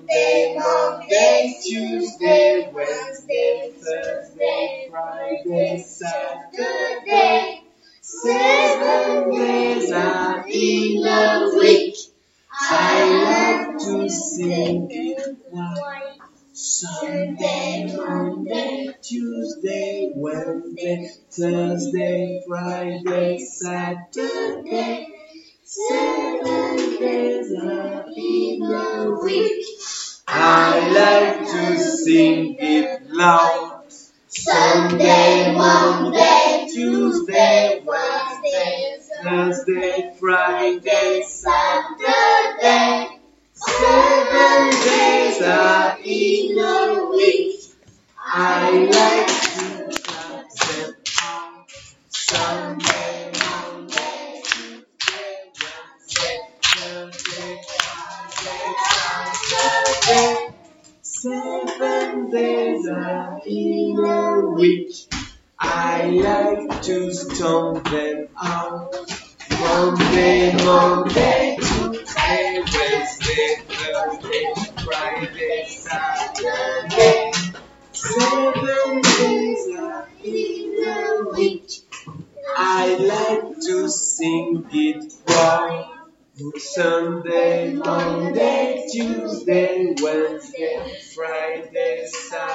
Monday, Monday, Tuesday, Wednesday, Thursday, Friday, Saturday. 7 days are in a week. I like to sing it loud. Sunday, Monday, Tuesday, Wednesday, Thursday, Friday, Saturday. 7 days are in a week. I like to sing it loud. Sunday, Monday, Tuesday, Wednesday, Thursday, Friday, Saturday. 7 days are in a week. I like to clap them out. Sunday, Monday, Tuesday, Wednesday, Thursday, Friday, Saturday. 7 days are in a week. I like to stomp them out. Monday, Monday, Tuesday, Wednesday, Thursday, Friday, Saturday. 7 days are in a week. I like to sing it right. Sunday, Monday, Tuesday, Wednesday, Friday,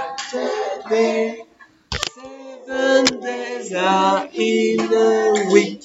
Saturday. 7 days are in a week.